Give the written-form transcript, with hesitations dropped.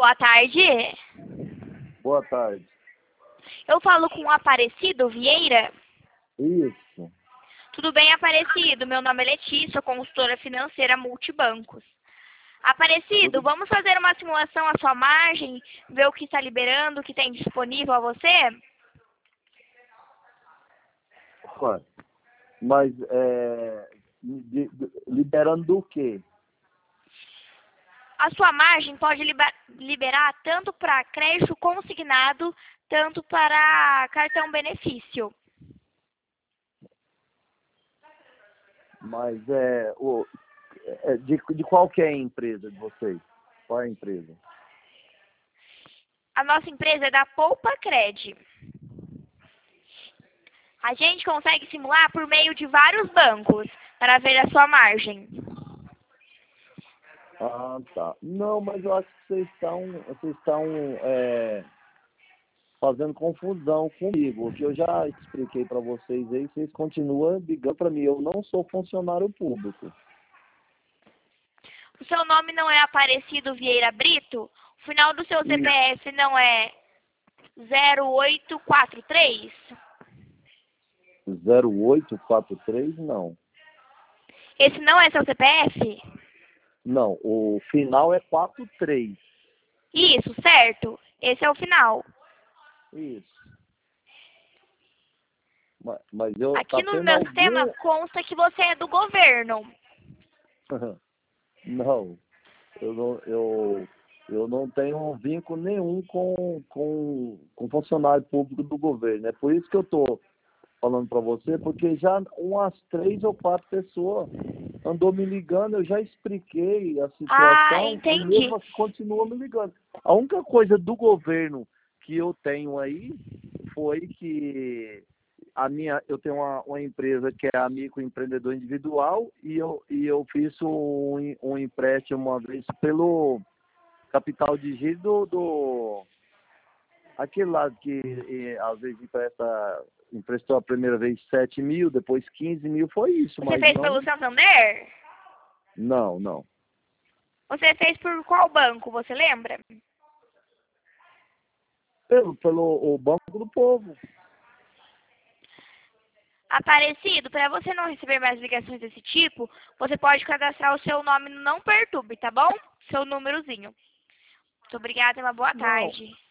boa tarde. Boa tarde. Eu falo com o Aparecido Vieira. Isso. Tudo bem, Aparecido? Meu nome é Letícia, sou consultora financeira multibancos. Aparecido, vamos fazer uma simulação à sua margem, ver o que está liberando, o que tem disponível a você? Ué, mas liberando do quê? A sua margem pode liberar tanto para crédito consignado, tanto para cartão benefício. Mas de qual que é a empresa de vocês? Qual é a empresa? A nossa empresa é da Poupa Cred. A gente consegue simular por meio de vários bancos para ver a sua margem. Ah, tá. Não, mas eu acho que vocês estão fazendo confusão comigo. O que eu já expliquei para vocês aí, vocês continuam ligando para mim. Eu não sou funcionário público. O seu nome não é Aparecido Vieira Brito? O final do seu CPF não é 0843? 0843, não. Esse não é seu CPF? Não, o final é 43. Isso, certo. Esse é o final. Isso. Mas eu Aqui tá no tendo meu sistema consta que você é do governo. Não, eu não tenho vínculo nenhum com funcionário público do governo. É por isso que eu estou falando para você, porque já umas 3 ou 4 pessoas andou me ligando, eu já expliquei a Ah, situação e entendi. mesmo assim continua me ligando. A única coisa do governo que eu tenho aí foi que eu tenho uma empresa que é a microempreendedor individual e eu fiz um empréstimo uma vez pelo capital de giro aquele lá que às vezes emprestou a primeira vez 7 mil, depois 15 mil, foi isso, Você mas fez não. pelo Santander? Não. Você fez por qual banco, você lembra? Pelo o Banco do Povo. Aparecido, para você não receber mais ligações desse tipo, você pode cadastrar o seu nome no Não Perturbe, tá bom? Seu númerozinho. Muito obrigada e uma boa Não. tarde.